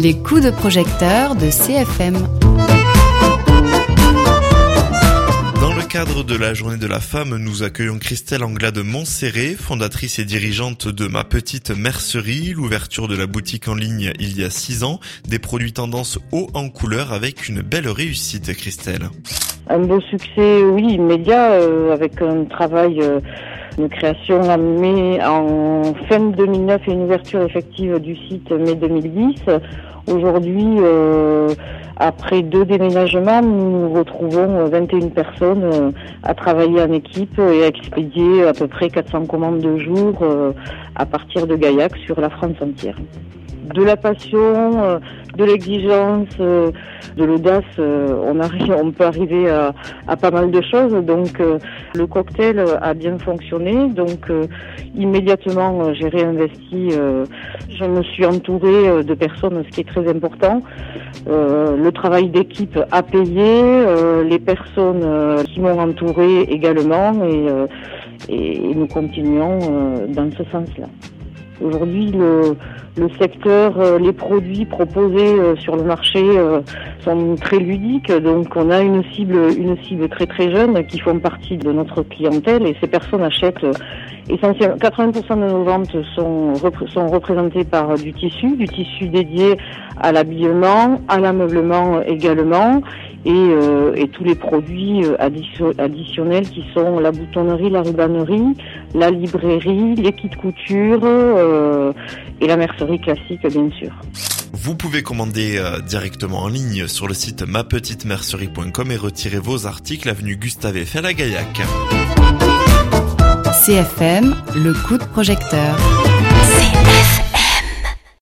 Les coups de projecteur de CFM. Dans le cadre de la Journée de la Femme, nous accueillons Christelle Anglade-Montserrat, fondatrice et dirigeante de Ma Petite Mercerie, l'ouverture de la boutique en ligne il y a 6 ans, des produits tendance haut en couleur avec une belle réussite, Christelle. Un beau succès, oui, immédiat, avec un travail de création en fin 2009 et une ouverture effective du site mai 2010. Aujourd'hui, après 2 déménagements, nous retrouvons 21 personnes à travailler en équipe et à expédier à peu près 400 commandes de jour à partir de Gaillac sur la France entière. De la passion, de l'exigence, de l'audace, on peut arriver à pas mal de choses. Donc le cocktail a bien fonctionné. Donc immédiatement j'ai réinvesti. Je me suis entourée de personnes, ce qui est très important. Le travail d'équipe a payé, les personnes qui m'ont entourée également, et nous continuons dans ce sens-là. Aujourd'hui, le secteur, les produits proposés sur le marché sont très ludiques, donc on a une cible très très jeune qui font partie de notre clientèle, et ces personnes achètent essentiellement 80% de nos ventes sont représentées par du tissu dédié à l'habillement, à l'ameublement également, et tous les produits additionnels qui sont la boutonnerie, la rubannerie, la librairie, les kits couture et la mercerie classique, bien sûr. Vous pouvez commander directement en ligne sur le site mapetitemercerie.com et retirer vos articles avenue Gustave Eiffel à Gaillac. CFM, le coup de projecteur.